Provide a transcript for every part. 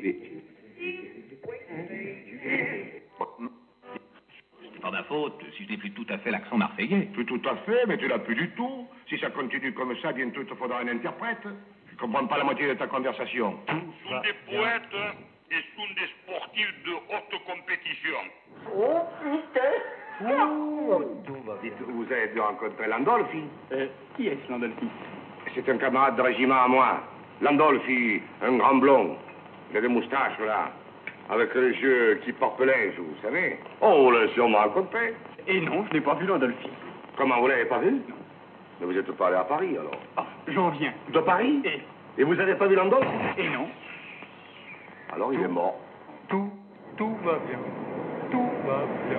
C'est pas ma faute si je n'ai plus tout à fait l'accent marseillais. Tout à fait, mais tu l'as plus du tout. Si ça continue comme ça, bientôt il te faudra un interprète. Je comprends pas la moitié de ta conversation. Sont des poètes et sont des sportifs de haute compétition. Oh, putain! Dites, vous avez dû rencontrer Landolfi. Qui est-ce, Landolfi? C'est un camarade de régiment à moi. Landolfi, un grand blond. Il a des moustaches, là. Avec les yeux qui porpelingent, vous savez. Oh, vous l'avez sûrement rencontré. Et non, je n'ai pas vu Landolfi. Comment, vous l'avez pas vu? Mais vous n'êtes pas allé à Paris, alors. Ah, j'en viens. De Paris? Et vous n'avez pas vu Landolfi? Et non. Alors il est mort. Tout va bien. Tout va bien.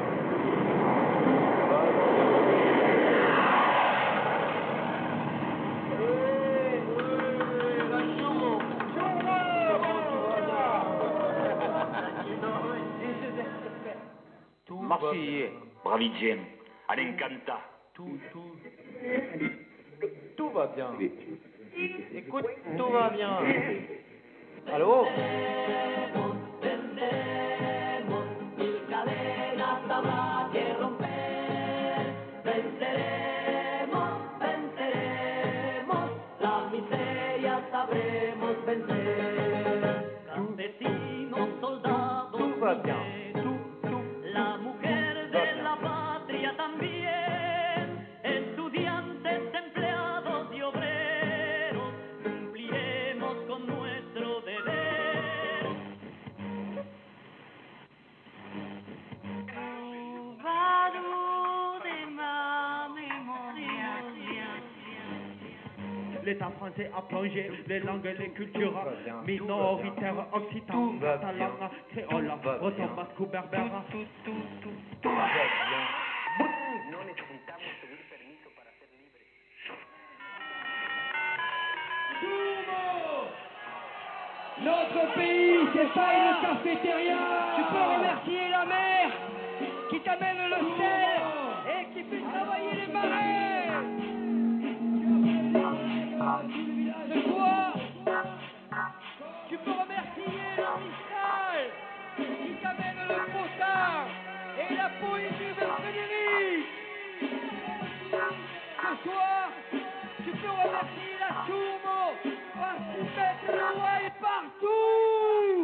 Marseillais, bravissime, all'incanta. Tout va bien. Écoute, tout va bien. Allô? Tout va bien. L'État français a plongé les langues et les cultures minoritaires occitan, catalan, créole, breton, basque ou berbère. Tout va bien. Notre pays, c'est pas une cafétéria. Tu peux remercier la mer qui t'amène le sel et qui fait travailler les marins. Ce soir, tu peux remercier le Mistral qui t'amène le potard et la poésie de Frédéric. Ce soir, tu peux remercier la Tourmo parce qu'ils mettent le roi et partout.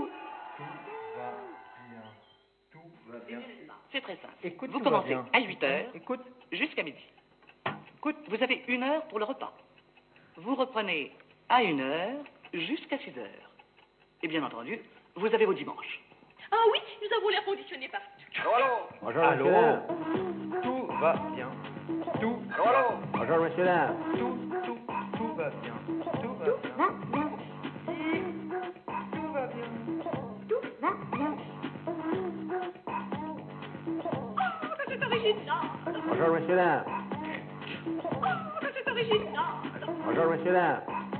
Tout va bien. C'est très simple. Écoute, vous tout va commencez bien. à 8h Écoute. jusqu'à midi. Écoute, vous avez 1 heure pour le repas. Vous reprenez à 1h jusqu'à 6h. Et bien entendu, vous avez vos dimanches. Ah oui, nous avons l'air conditionné partout. Bonjour, monsieur Lin. Tout va bien. Bonjour, monsieur Lin. Tout va bien. Tout va bien. Tout va bien. Oh, c'est original. Bonjour, monsieur Lin. Oh, c'est original. Bonjour, monsieur Lin.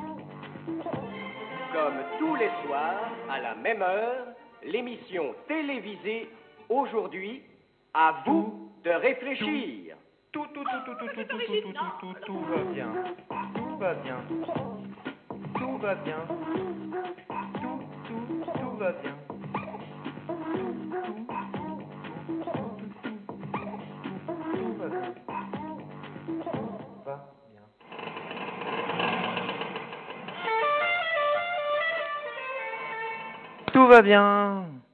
Comme tous les soirs, à la même heure, l'émission télévisée Aujourd'hui, à vous de réfléchir. Tout va bien. Tout va bien. Tout va bien. Tout va bien. Tout va bien.